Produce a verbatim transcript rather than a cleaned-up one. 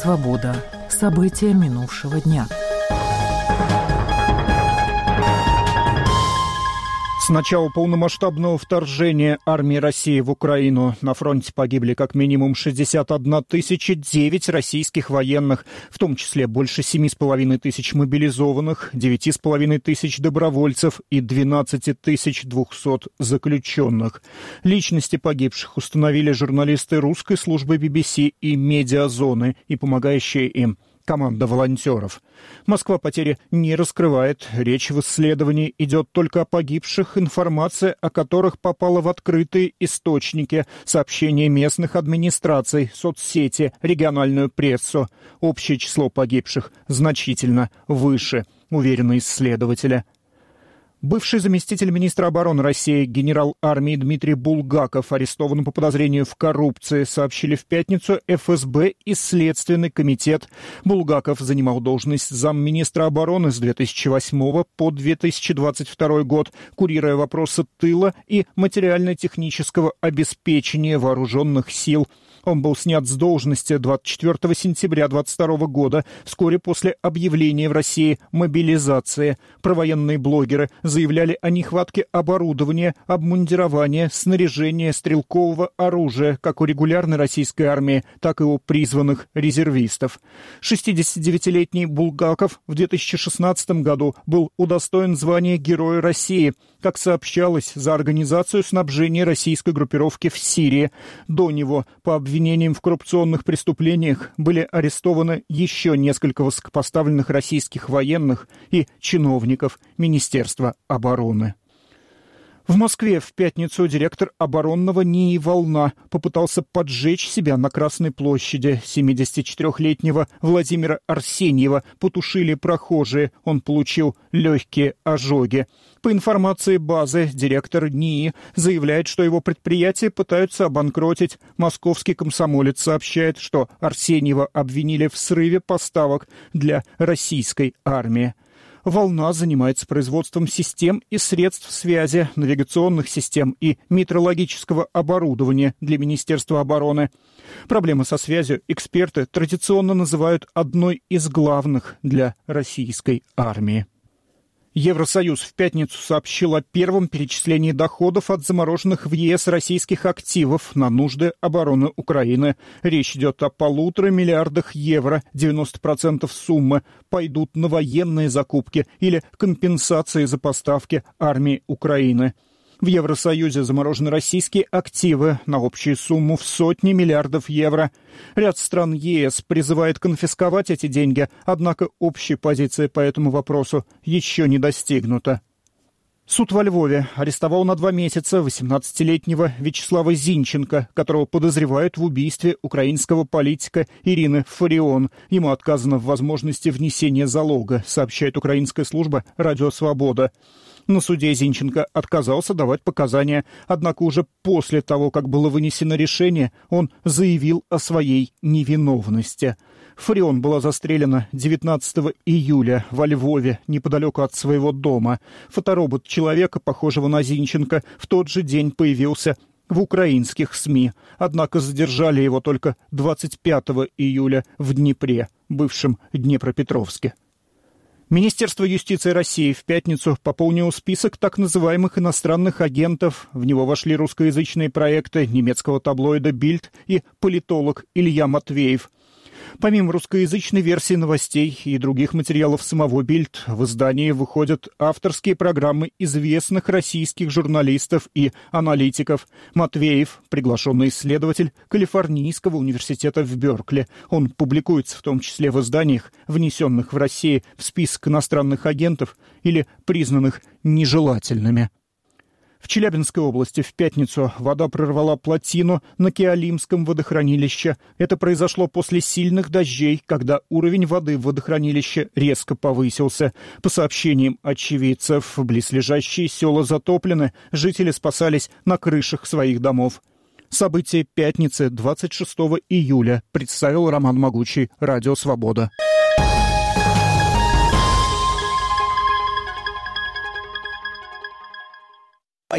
Свобода. События минувшего дня. С начала полномасштабного вторжения армии России в Украину на фронте погибли как минимум шестьдесят одна тысяча девять российских военных, в том числе больше семи с половиной тысяч мобилизованных, девяти с половиной тысяч добровольцев и двенадцать тысяч двести заключенных. Личности погибших установили журналисты русской службы би би си и Медиазоны и помогающие им команда волонтеров. Москва потери не раскрывает. Речь в исследовании идет только о погибших, информация о которых попала в открытые источники, сообщения местных администраций, соцсети, региональную прессу. Общее число погибших значительно выше, уверены исследователи. Бывший заместитель министра обороны России, генерал армии Дмитрий Булгаков арестован по подозрению в коррупции, сообщили в пятницу эф эс бэ и Следственный комитет. Булгаков занимал должность замминистра обороны с две тысячи восьмого по две тысячи двадцать второй год, курируя вопросы тыла и материально-технического обеспечения вооруженных сил. Он был снят с должности двадцать четвёртого сентября двадцать второго года, вскоре после объявления в России мобилизации. Провоенные блогеры заявляли о нехватке оборудования, обмундирования, снаряжения, стрелкового оружия как у регулярной российской армии, так и у призванных резервистов. шестидесятидевятилетний Булгаков в две тысячи шестнадцатом году был удостоен звания Героя России, как сообщалось, за организацию снабжения российской группировки в Сирии. До него по обвинениям в коррупционных преступлениях были арестованы еще несколько высокопоставленных российских военных и чиновников Министерства обороны. В Москве в пятницу директор оборонного НИИ «Волна» попытался поджечь себя на Красной площади. семидесятичетырёхлетнего Владимира Арсеньева потушили прохожие. Он получил легкие ожоги. По информации базы, директор НИИ заявляет, что его предприятие пытаются обанкротить. Московский комсомолец сообщает, что Арсеньева обвинили в срыве поставок для российской армии. «Волна» занимается производством систем и средств связи, навигационных систем и метеорологического оборудования для Министерства обороны. Проблемы со связью эксперты традиционно называют одной из главных для российской армии. Евросоюз в пятницу сообщил о первом перечислении доходов от замороженных в е эс российских активов на нужды обороны Украины. Речь идет о полутора миллиардах евро. девяносто процентов суммы пойдут на военные закупки или компенсации за поставки армии Украины. В Евросоюзе заморожены российские активы на общую сумму в сотни миллиардов евро. Ряд стран е эс призывает конфисковать эти деньги, однако общая позиция по этому вопросу еще не достигнута. Суд во Львове арестовал на два месяца восемнадцатилетнего Вячеслава Зинченко, которого подозревают в убийстве украинского политика Ирины Фарион. Ему отказано в возможности внесения залога, сообщает украинская служба «Радио Свобода». На суде Зинченко отказался давать показания, однако уже после того, как было вынесено решение, он заявил о своей невиновности. Фарион была застрелена девятнадцатого июля во Львове, неподалеку от своего дома. Фоторобот человека, похожего на Зинченко, в тот же день появился в украинских СМИ, однако задержали его только двадцать пятого июля в Днепре, бывшем Днепропетровске. Министерство юстиции России в пятницу пополнило список так называемых иностранных агентов. В него вошли русскоязычные проекты немецкого таблоида «Бильд» и политолог Илья Матвеев. Помимо русскоязычной версии новостей и других материалов самого «Бильд», в издании выходят авторские программы известных российских журналистов и аналитиков. Матвеев – приглашенный исследователь Калифорнийского университета в Беркли. Он публикуется в том числе в изданиях, внесенных в Россию в список иностранных агентов или признанных нежелательными. В Челябинской области в пятницу вода прорвала плотину на Кеолимском водохранилище. Это произошло после сильных дождей, когда уровень воды в водохранилище резко повысился. По сообщениям очевидцев, близлежащие села затоплены, жители спасались на крышах своих домов. События пятницы двадцать шестого июля представил Роман Могучий, Радио Свобода.